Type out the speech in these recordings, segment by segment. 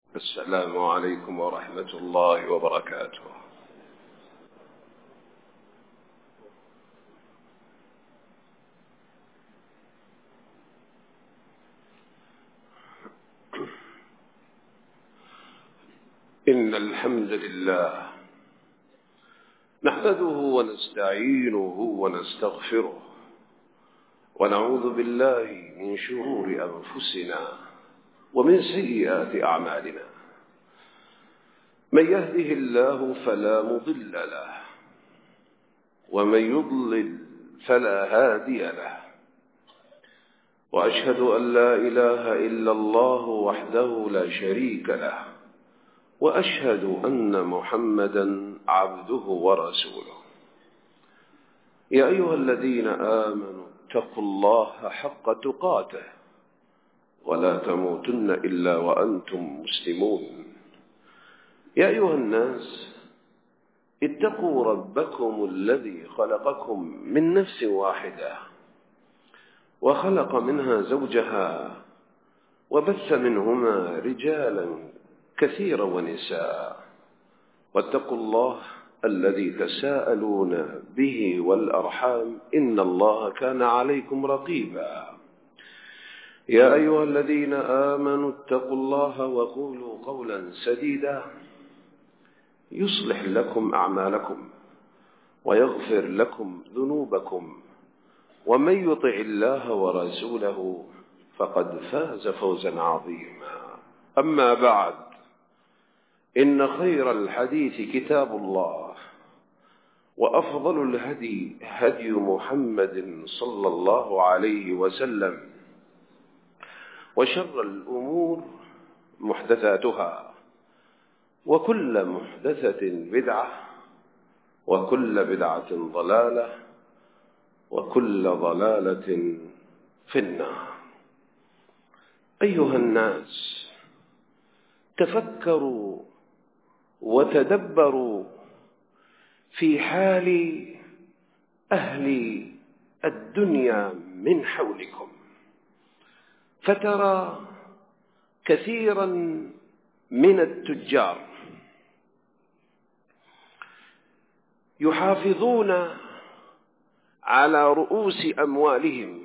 السلام عليكم ورحمة الله وبركاته. إن الحمد لله نحمده ونستعينه ونستغفره ونعوذ بالله من شرور أنفسنا ومن سيئات أعمالنا. من يهده الله فلا مضل له ومن يضلل فلا هادي له، وأشهد أن لا إله إلا الله وحده لا شريك له، وأشهد أن محمدا عبده ورسوله. يا أيها الذين آمنوا اتقوا الله حق تقاته ولا تموتن إلا وأنتم مسلمون. يا أيها الناس اتقوا ربكم الذي خلقكم من نفس واحدة وخلق منها زوجها وبث منهما رجالا كثيرا ونساء، واتقوا الله الذي تساءلون به والأرحام إن الله كان عليكم رقيبا. يا أيها الذين آمنوا اتقوا الله وقولوا قولا سديدا يصلح لكم أعمالكم ويغفر لكم ذنوبكم، ومن يطع الله ورسوله فقد فاز فوزا عظيما. أما بعد، إن خير الحديث كتاب الله، وأفضل الهدي هدي محمد صلى الله عليه وسلم، وشر الأمور محدثاتها، وكل محدثة بدعة، وكل بدعة ضلالة، وكل ضلالة في النار. أيها الناس، تفكروا وتدبروا في حال أهل الدنيا من حولكم، فترى كثيرا من التجار يحافظون على رؤوس أموالهم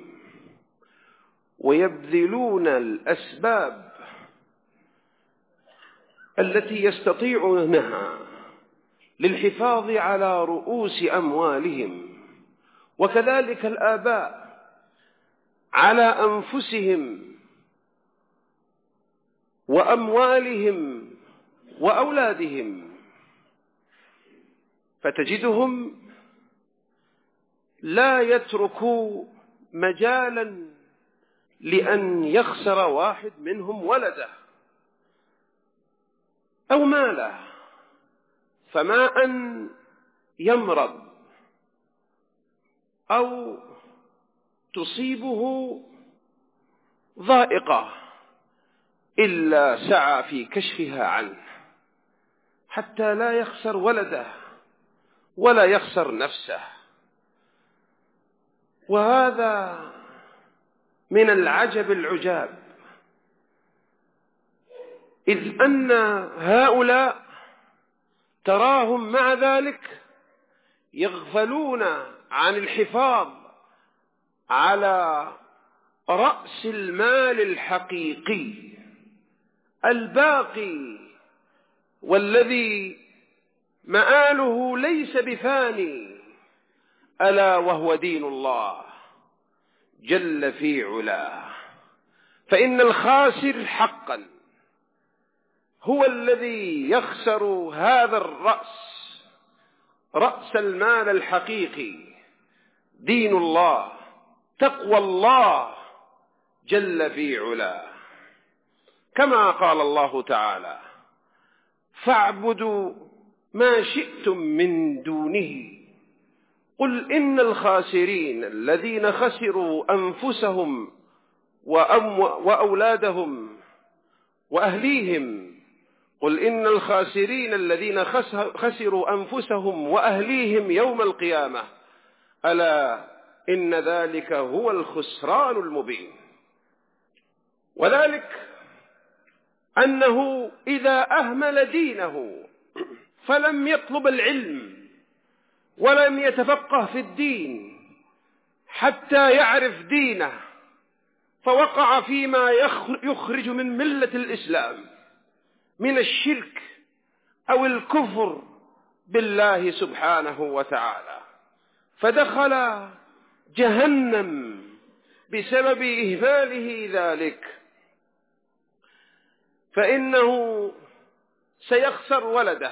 ويبذلون الأسباب التي يستطيعونها للحفاظ على رؤوس أموالهم، وكذلك الآباء على أنفسهم وأموالهم وأولادهم، فتجدهم لا يتركوا مجالا لأن يخسر واحد منهم ولده أو ماله، فما أن يمرض أو تصيبه ضائقة إلا سعى في كشفها عنه حتى لا يخسر ولده ولا يخسر نفسه. وهذا من العجب العجاب، إذ أن هؤلاء تراهم مع ذلك يغفلون عن الحفاظ على رأس المال الحقيقي الباقي، والذي مآله ليس بفاني، ألا وهو دين الله جل في علاه. فإن الخاسر حقا هو الذي يخسر هذا رأس المال الحقيقي، دين الله، تقوى الله جل في علاه، كما قال الله تعالى: فاعبدوا ما شئتم من دونه قل إن الخاسرين الذين خسروا أنفسهم وأولادهم وأهليهم، قل إن الخاسرين الذين خسروا أنفسهم وأهليهم يوم القيامة ألا إن ذلك هو الخسران المبين. وذلك أنه إذا أهمل دينه فلم يطلب العلم ولم يتفقه في الدين حتى يعرف دينه، فوقع فيما يخرج من ملة الإسلام من الشرك أو الكفر بالله سبحانه وتعالى، فدخل جهنم بسبب إهماله ذلك، فإنه سيخسر ولده،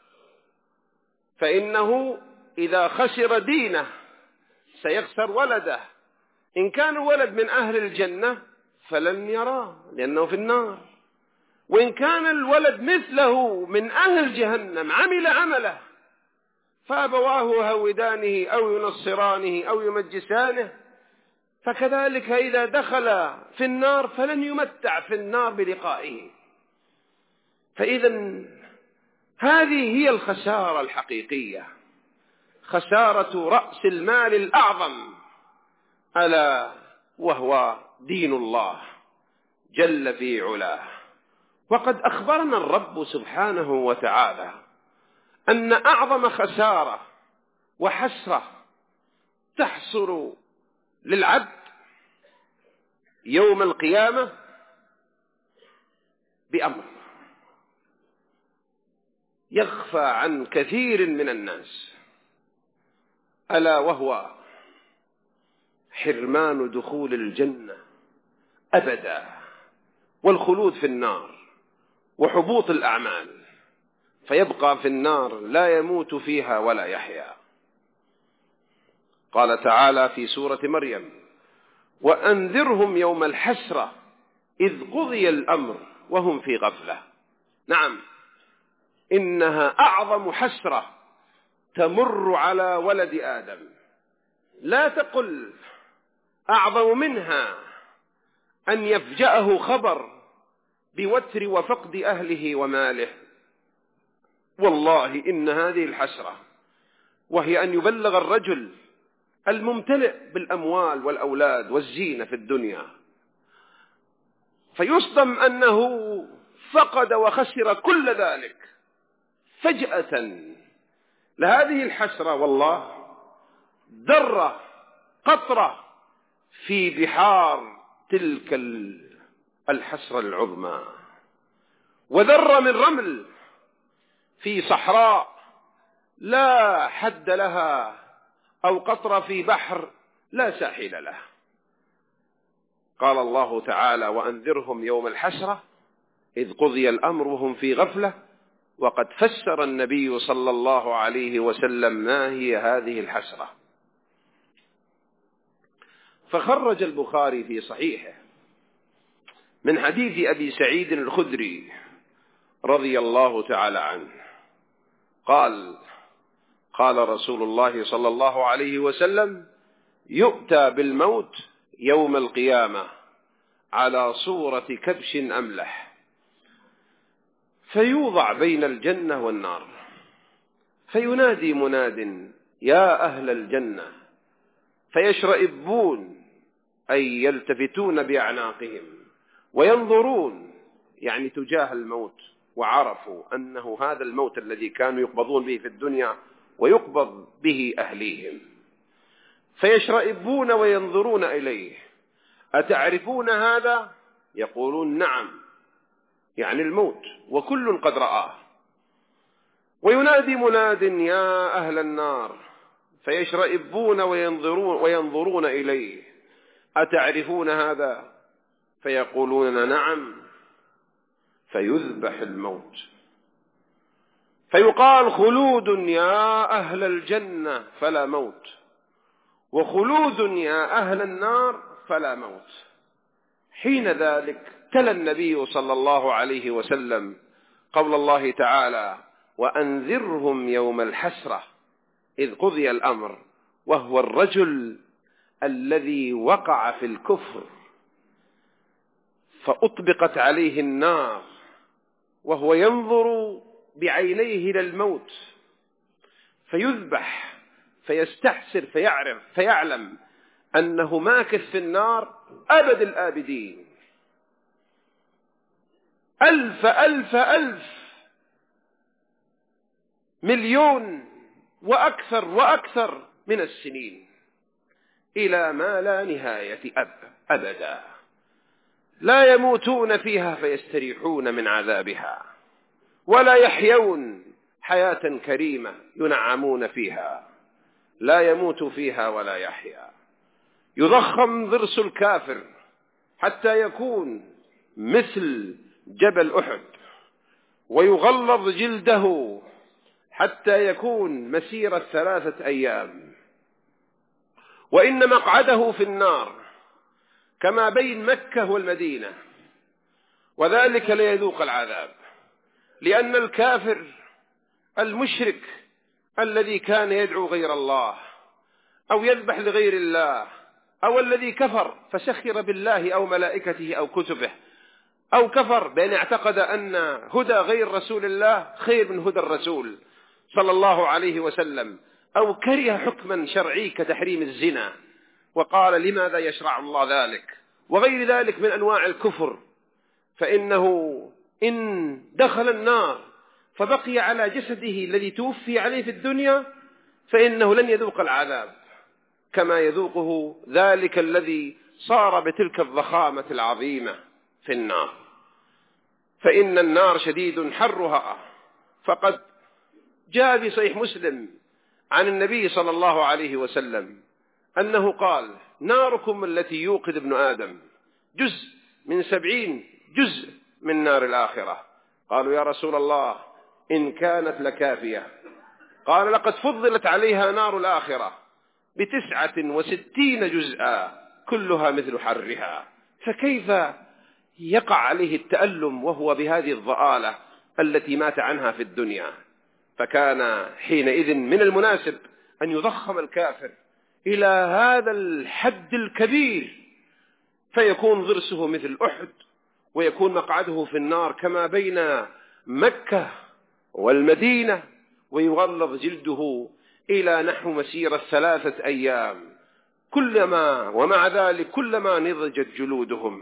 فإنه إذا خسر دينه سيخسر ولده. إن كان ولد من أهل الجنة فلن يراه لأنه في النار، وإن كان الولد مثله من أهل جهنم عمل عمله فأبواه يهودانه أو ينصرانه أو يمجسانه، فكذلك إذا دخل في النار فلن يمتع في النار بلقائه. فإذا هذه هي الخسارة الحقيقية، خسارة رأس المال الأعظم، ألا وهو دين الله جل في علاه. وقد أخبرنا الرب سبحانه وتعالى أن أعظم خسارة وحسرة تحصل للعبد يوم القيامة بأمر يخفى عن كثير من الناس، ألا وهو حرمان دخول الجنة أبدا، والخلود في النار، وحبوط الأعمال، فيبقى في النار لا يموت فيها ولا يحيا. قال تعالى في سورة مريم: وأنذرهم يوم الحسرة إذ قضي الأمر وهم في غفلة. نعم، إنها أعظم حسرة تمر على ولد آدم، لا تقل أعظم منها أن يفجأه خبر بوتر وفقد أهله وماله. والله إن هذه الحسرة، وهي أن يبلغ الرجل الممتلئ بالأموال والأولاد والزينة في الدنيا فيصدم أنه فقد وخسر كل ذلك فجأة. لهذه الحسرة والله ذرة قطرة في بحار تلك الحسرة العظمى، وذرة من رمل في صحراء لا حد لها، أو قطرة في بحر لا ساحل له. قال الله تعالى: وأنذرهم يوم الحسرة إذ قضي الأمر وهم في غفلة. وقد فسر النبي صلى الله عليه وسلم ما هي هذه الحسرة. فخرج البخاري في صحيحه من حديث أبي سعيد الخدري رضي الله تعالى عنه قال: قال رسول الله صلى الله عليه وسلم: يؤتى بالموت يوم القيامة على صورة كبش أملح، فيوضع بين الجنة والنار، فينادي مناد: يا أهل الجنة، فيشرئبون أي يلتفتون بأعناقهم وينظرون، يعني تجاه الموت، وعرفوا أنه هذا الموت الذي كانوا يقبضون به في الدنيا ويقبض به أهليهم. فيشرئبون وينظرون إليه: أتعرفون هذا؟ يقولون: نعم، يعني الموت، وكل قد رآه. وينادي مناد: يا أهل النار، فيشرئبون وينظرون إليه: أتعرفون هذا؟ فيقولون: نعم. فيذبح الموت، فيقال: خلود يا أهل الجنة فلا موت، وخلود يا أهل النار فلا موت. حين ذلك تلا النبي صلى الله عليه وسلم قول الله تعالى: وأنذرهم يوم الحسرة إذ قضي الأمر، وهو الرجل الذي وقع في الكفر فأطبقت عليه النار وهو ينظر بعينيه إلى الموت، فيذبح فيستحسر فيعلم أنه ماكث في النار أبد الآبدين. ألف مليون وأكثر من السنين، إلى ما لا نهاية أبدا، لا يموتون فيها فيستريحون من عذابها، ولا يحيون حياة كريمة ينعمون فيها، لا يموت فيها ولا يحيا. يضخم ضرس الكافر حتى يكون مثل جبل أحد، ويغلظ جلده حتى يكون مسيرة 3 أيام، وإن مقعده في النار كما بين مكة والمدينة، وذلك ليذوق العذاب. لأن الكافر المشرك الذي كان يدعو غير الله أو يذبح لغير الله، أو الذي كفر فسخر بالله أو ملائكته أو كتبه، أو كفر بأن اعتقد أن هدى غير رسول الله خير من هدى الرسول صلى الله عليه وسلم، أو كره حكما شرعي كتحريم الزنا وقال لماذا يشرع الله ذلك، وغير ذلك من أنواع الكفر، فإنه إن دخل النار فبقي على جسده الذي توفي عليه في الدنيا فإنه لن يذوق العذاب كما يذوقه ذلك الذي صار بتلك الضخامة العظيمة في النار. فإن النار شديد حرها، فقد جاء في صحيح مسلم عن النبي صلى الله عليه وسلم أنه قال: ناركم التي يوقد ابن آدم جزء من 70 جزء من نار الآخرة. قالوا: يا رسول الله إن كانت لكافية. قال: لقد فضلت عليها نار الآخرة ب69 جزءا كلها مثل حرها، فكيف يقع عليه التألم وهو بهذه الضآلة التي مات عنها في الدنيا؟ فكان حينئذ من المناسب أن يضخم الكافر إلى هذا الحد الكبير، فيكون ضرسه مثل أحد، ويكون مقعده في النار كما بين مكة والمدينة، ويغلظ جلده إلى نحو مسيرة 3 أيام. ومع ذلك كلما نضجت جلودهم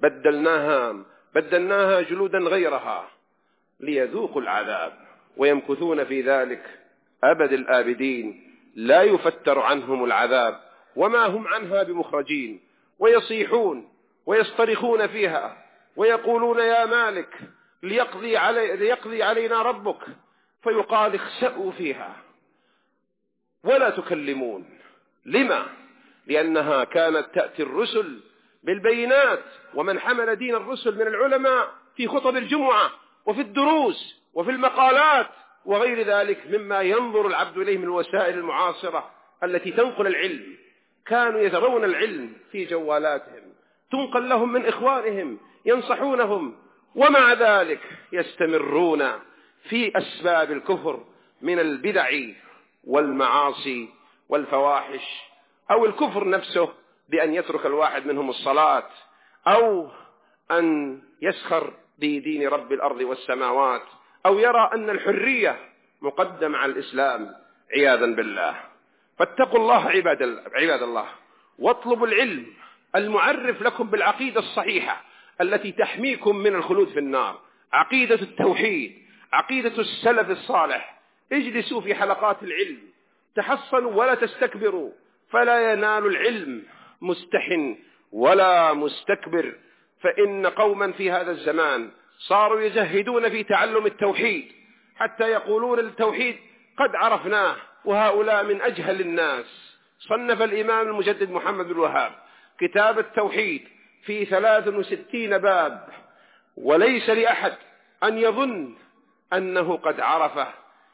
بدلناها جلودا غيرها ليذوقوا العذاب، ويمكثون في ذلك أبد الآبدين، لا يفتر عنهم العذاب وما هم عنها بمخرجين، ويصيحون ويصطرخون فيها ويقولون: يا مالك ليقضي علينا ربك، فيقال: اخسأوا فيها ولا تكلمون. لما؟ لأنها كانت تأتي الرسل بالبينات، ومن حمل دين الرسل من العلماء في خطب الجمعة وفي الدروس وفي المقالات وغير ذلك مما ينظر العبد إليه من الوسائل المعاصرة التي تنقل العلم. كانوا يترون العلم في جوالاتهم، تنقل لهم من إخوانهم ينصحونهم، ومع ذلك يستمرون في أسباب الكفر من البدع والمعاصي والفواحش، أو الكفر نفسه بأن يترك الواحد منهم الصلاة، أو أن يسخر بدين رب الأرض والسماوات، أو يرى أن الحرية مقدم على الإسلام عياذا بالله. فاتقوا الله عباد الله، واطلبوا العلم المعرف لكم بالعقيدة الصحيحة التي تحميكم من الخلود في النار، عقيدة التوحيد، عقيدة السلف الصالح. اجلسوا في حلقات العلم، تحصنوا ولا تستكبروا، فلا ينال العلم مستحن ولا مستكبر. فإن قوما في هذا الزمان صاروا يجهدون في تعلم التوحيد حتى يقولون التوحيد قد عرفناه، وهؤلاء من أجهل الناس. صنف الإمام المجدد محمد بن الوهاب كتاب التوحيد في 63 باب، وليس لأحد أن يظن أنه قد عرفه،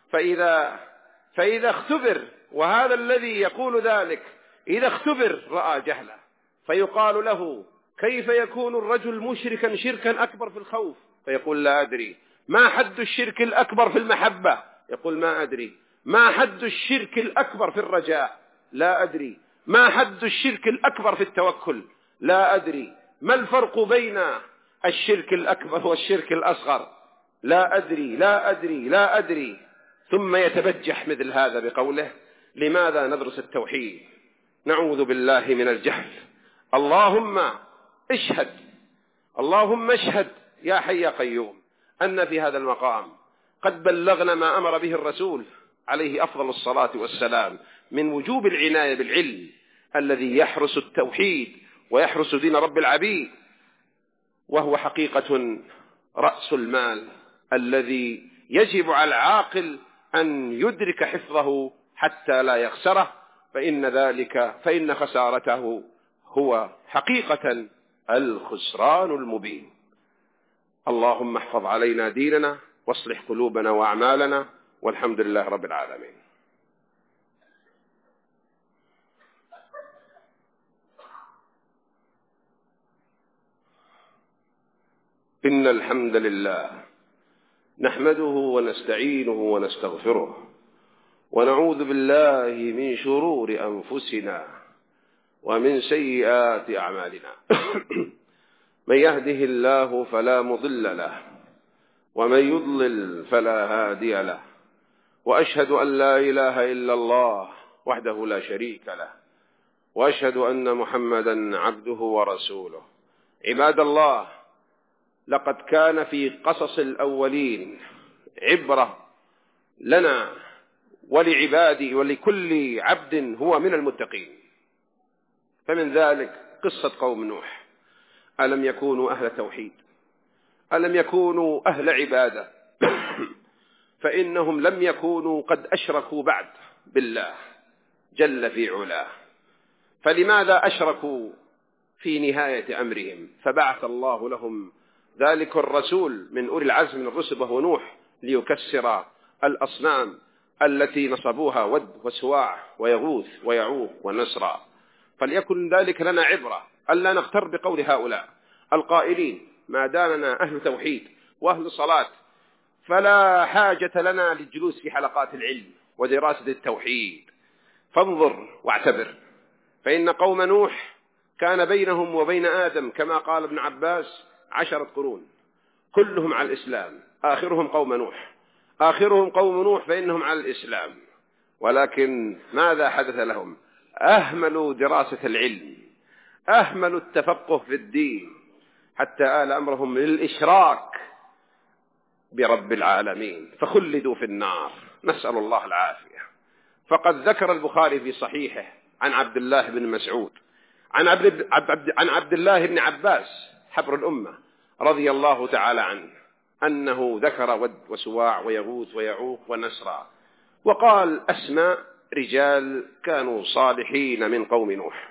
فإذا اختبر، وهذا الذي يقول ذلك إذا اختبر رأى جهله، فيقال له: كيف يكون الرجل مشركا شركا أكبر في الخوف؟ فيقول: لا أدري. ما حد الشرك الأكبر في المحبة؟ يقول: ما أدري. ما حد الشرك الأكبر في الرجاء؟ لا أدري. ما حد الشرك الأكبر في التوكل؟ لا أدري. ما الفرق بين الشرك الأكبر والشرك الأصغر؟ لا أدري لا أدري لا أدري. ثم يتبجح مثل هذا بقوله: لماذا ندرس التوحيد؟ نعوذ بالله من الجهل. اللهم اشهد يا حي يا قيوم أن في هذا المقام قد بلغنا ما أمر به الرسول عليه أفضل الصلاة والسلام من وجوب العناية بالعلم الذي يحرس التوحيد ويحرس دين رب العبيد، وهو حقيقة رأس المال الذي يجب على العاقل أن يدرك حفظه حتى لا يخسره، فإن خسارته هو حقيقة الخسران المبين. اللهم احفظ علينا ديننا واصلح قلوبنا وأعمالنا، والحمد لله رب العالمين. إن الحمد لله نحمده ونستعينه ونستغفره ونعوذ بالله من شرور أنفسنا ومن سيئات أعمالنا من يهده الله فلا مضل له ومن يضلل فلا هادي له، وأشهد أن لا إله إلا الله وحده لا شريك له، وأشهد أن محمدا عبده ورسوله. عباد الله، لقد كان في قصص الأولين عبرة لنا ولعبادي ولكل عبد هو من المتقين، فمن ذلك قصة قوم نوح. ألم يكونوا أهل توحيد؟ ألم يكونوا أهل عبادة؟ فإنهم لم يكونوا قد أشركوا بعد بالله جل في علاه. فلماذا أشركوا في نهاية أمرهم؟ فبعث الله لهم ذلك الرسول من أولي العزم من الرسل وهو نوح ليكسر الأصنام التي نصبوها ود وسواع ويغوث ويعوق ونسرا. فليكن ذلك لنا عبرة ألا نغتر بقول هؤلاء القائلين ما دامنا أهل توحيد وأهل صلاة فلا حاجة لنا للجلوس في حلقات العلم ودراسة التوحيد. فانظر واعتبر، فإن قوم نوح كان بينهم وبين آدم كما قال ابن عباس 10 قرون كلهم على الإسلام، آخرهم قوم نوح فإنهم على الإسلام. ولكن ماذا حدث لهم؟ أهملوا دراسة العلم، أهملوا التفقه في الدين، حتى آل أمرهم للإشراك برب العالمين فخلدوا في النار، نسأل الله العافية. فقد ذكر البخاري في صحيحه عن عبد الله بن مسعود عن عبد الله بن عباس حبر الأمة رضي الله تعالى عنه أنه ذكر ود وسواع ويغوث ويعوق ونسرا، وقال أسماء رجال كانوا صالحين من قوم نوح.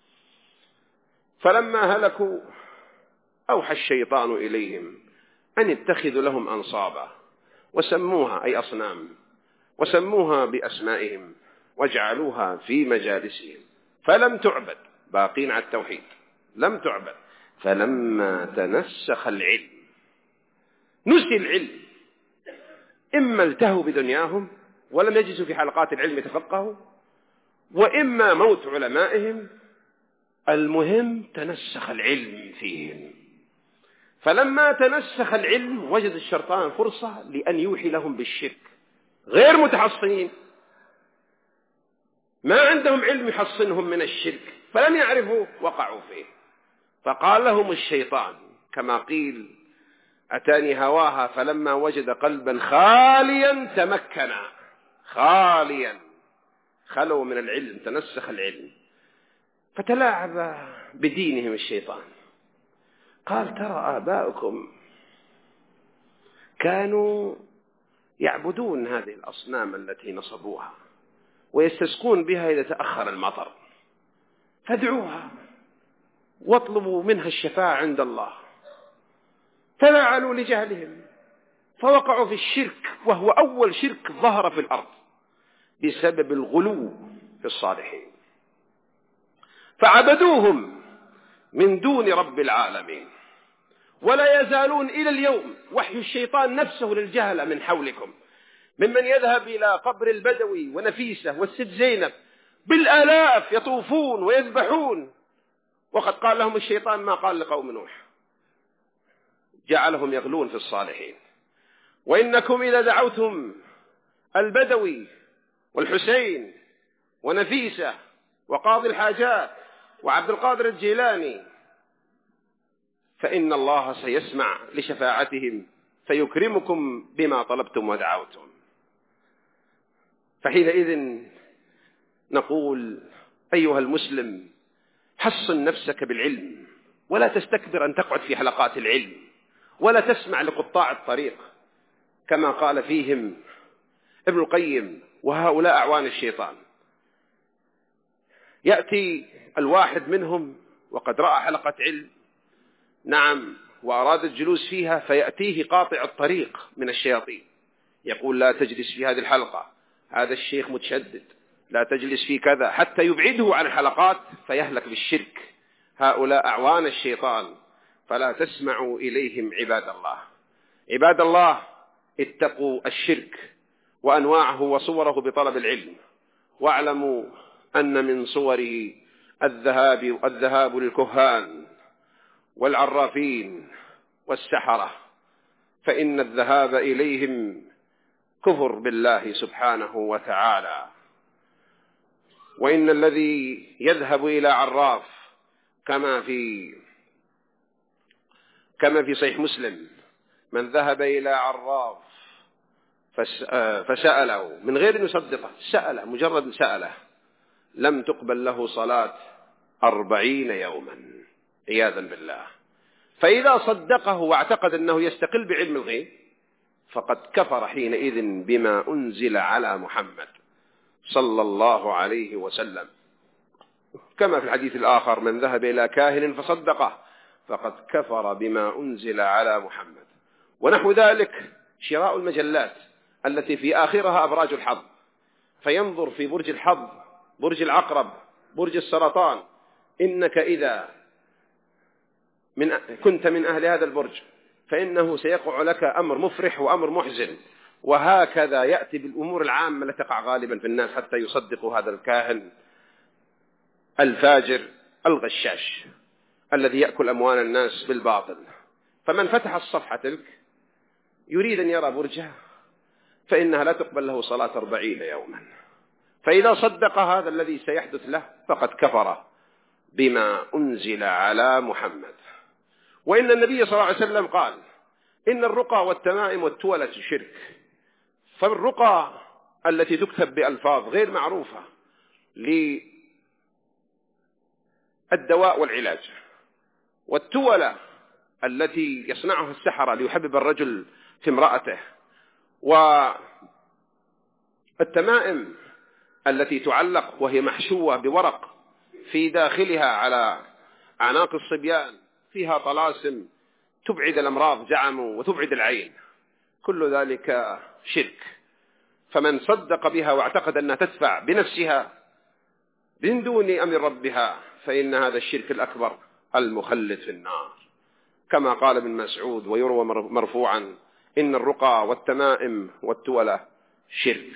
فلما هلكوا أوحى الشيطان إليهم أن اتخذوا لهم أنصابا وسموها أي أصنام وسموها بأسمائهم وجعلوها في مجالسهم فلم تعبد، باقين على التوحيد لم تعبد. فلما تنسخ العلم، نسي العلم، إما التهوا بدنياهم ولم يجلسوا في حلقات العلم يتفقهوا، وإما موت علمائهم، المهم تنسخ العلم فيهم. فلما تنسخ العلم وجد الشيطان فرصة لأن يوحي لهم بالشرك، غير متحصنين ما عندهم علم يحصنهم من الشرك، فلم يعرفوا وقعوا فيه. فقال لهم الشيطان كما قيل أتاني هواها فلما وجد قلبا خاليا تمكنا، خاليا خلوا من العلم، تنسخ العلم. فتلاعب بدينهم الشيطان، قال ترى آباؤكم كانوا يعبدون هذه الأصنام التي نصبوها ويستسقون بها إذا تأخر المطر، فادعوها واطلبوا منها الشفاعة عند الله. ففعلوا لجهلهم فوقعوا في الشرك، وهو أول شرك ظهر في الأرض بسبب الغلو في الصالحين، فعبدوهم من دون رب العالمين. ولا يزالون إلى اليوم وحي الشيطان نفسه للجهل من حولكم، ممن يذهب إلى قبر البدوي ونفيسة والست زينب بالآلاف يطوفون ويذبحون، وقد قال لهم الشيطان ما قال لقوم نوح، جعلهم يغلون في الصالحين. وإنكم إذا دعوتم البدوي والحسين ونفيسة وقاضي الحاجات وعبد القادر الجيلاني فإن الله سيسمع لشفاعتهم فيكرمكم بما طلبتم ودعوتم. فحينئذ نقول أيها المسلم حصن نفسك بالعلم، ولا تستكبر أن تقعد في حلقات العلم، ولا تسمع لقطاع الطريق كما قال فيهم ابن القيم: وهؤلاء أعوان الشيطان. يأتي الواحد منهم وقد رأى حلقة علم، نعم، وأراد الجلوس فيها، فيأتيه قاطع الطريق من الشياطين يقول: لا تجلس في هذه الحلقة، هذا الشيخ متشدد، لا تجلس في كذا، حتى يبعده عن الحلقات فيهلك بالشرك. هؤلاء أعوان الشيطان، فلا تسمعوا إليهم عباد الله. عباد الله، اتقوا الشرك وأنواعه وصوره بطلب العلم، واعلموا أن من صوره الذهاب للكهان والعرافين والسحرة، فإن الذهاب إليهم كفر بالله سبحانه وتعالى. وإن الذي يذهب إلى عراف كما في صحيح مسلم: من ذهب إلى عراف فسأله من غير أن يصدقه، سأله مجرد سأله، لم تقبل له صلاة 40 يوما عياذا بالله. فإذا صدقه واعتقد أنه يستقل بعلم الغيب فقد كفر حينئذ بما أنزل على محمد صلى الله عليه وسلم، كما في الحديث الآخر: من ذهب إلى كاهن فصدقه فقد كفر بما أنزل على محمد. ونحو ذلك شراء المجلات التي في آخرها أبراج الحظ، فينظر في برج الحظ، برج العقرب، برج السرطان، إنك إذا كنت من أهل هذا البرج فإنه سيقع لك أمر مفرح وأمر محزن. وهكذا يأتي بالأمور العامة التي تقع غالبا في الناس حتى يصدقوا هذا الكاهن الفاجر الغشاش الذي يأكل أموال الناس بالباطل. فمن فتح الصفحة تلك يريد أن يرى برجه فإنها لا تقبل له صلاة 40 يوما. فإذا صدق هذا الذي سيحدث له فقد كفر بما أنزل على محمد. وإن النبي صلى الله عليه وسلم قال: إن الرقى والتمائم والتولة شرك. فالرقى التي تكتب بألفاظ غير معروفة للدواء والعلاج، والتولة التي يصنعها السحرة ليحبب الرجل في امرأته، والتمائم التي تعلق وهي محشوة بورق في داخلها على أعناق الصبيان فيها طلاسم تبعد الأمراض زعموا وتبعد العين، كل ذلك شرك. فمن صدق بها واعتقد أنها تدفع بنفسها من دون أمر ربها فإن هذا الشرك الأكبر المخلد في النار، كما قال ابن مسعود ويروى مرفوعا: إن الرقى والتمائم والتولة شرك.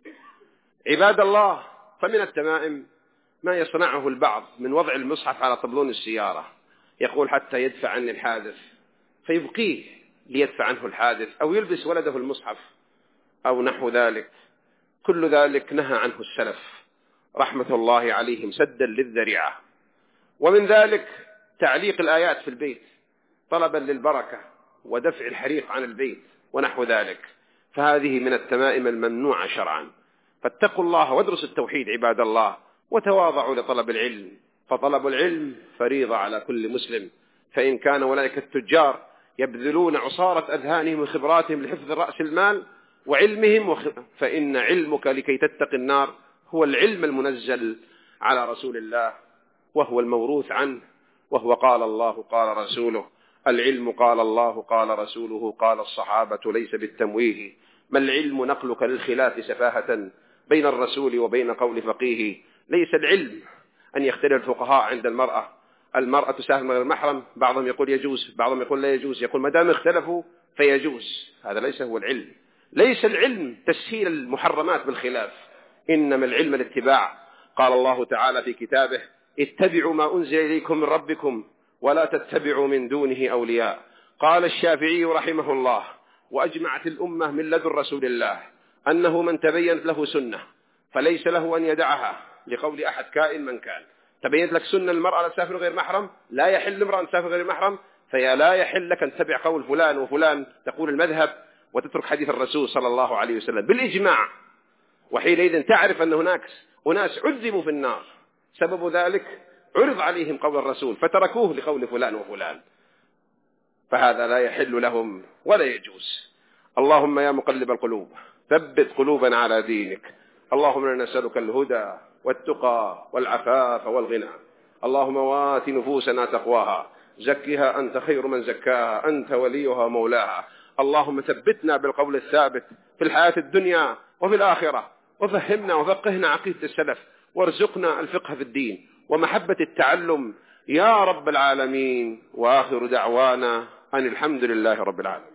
عباد الله، فمن التمائم ما يصنعه البعض من وضع المصحف على طبلون السيارة، يقول: حتى يدفع عني الحادث، فيبقيه ليدفع عنه الحادث، أو يلبس ولده المصحف أو نحو ذلك. كل ذلك نهى عنه السلف رحمة الله عليهم سدا للذريعة. ومن ذلك تعليق الآيات في البيت طلبا للبركة ودفع الحريق عن البيت ونحو ذلك، فهذه من التمائم الممنوعة شرعا. فاتقوا الله وادرسوا التوحيد عباد الله، وتواضعوا لطلب العلم، فطلب العلم فريضة على كل مسلم. فإن كان أولئك التجار يبذلون عصارة أذهانهم وخبراتهم لحفظ رأس المال وعلمهم، فإن علمك لكي تتقي النار هو العلم المنزل على رسول الله، وهو الموروث عنه، وهو قال الله قال رسوله. العلم قال الله قال رسوله قال الصحابة ليس بالتمويه. ما العلم نقلك للخلاف سفاهة بين الرسول وبين قول فقيه. ليس العلم أن يختلف الفقهاء عند المرأة تسافر من غير محرم، بعضهم يقول يجوز، بعضهم يقول لا يجوز، يقول ما دام اختلفوا فيجوز. هذا ليس هو العلم. ليس العلم تسهيل المحرمات بالخلاف، إنما العلم الاتباع. قال الله تعالى في كتابه: اتبعوا ما أنزل إليكم من ربكم ولا تتبعوا من دونه أولياء. قال الشافعي رحمه الله: وأجمعت الأمة من لدن رسول الله أنه من تبينت له سنة فليس له أن يدعها، لقول أحد كائن من كان. تبينت لك سنة المرأة لا تسافر غير محرم، لا يحل امرأة تسافر غير محرم، فلا يحل لك أن تتبع قول فلان وفلان تقول المذهب وتترك حديث الرسول صلى الله عليه وسلم بالإجماع. وحينئذ تعرف أن هناك أناس عذبوا في النار سبب ذلك عرض عليهم قول الرسول فتركوه لقول فلان وفلان، فهذا لا يحل لهم ولا يجوز. اللهم يا مقلب القلوب ثبت قلوبنا على دينك. اللهم إنا نسألك الهدى والتقى والعفاف والغنى. اللهم وآت نفوسنا تقواها زكها أنت خير من زكاها أنت وليها مولاها. اللهم ثبتنا بالقول الثابت في الحياة الدنيا وفي الآخرة، وفهمنا وفقهنا عقيدة السلف، وارزقنا الفقه في الدين ومحبة التعلم يا رب العالمين. وآخر دعوانا أن الحمد لله رب العالمين.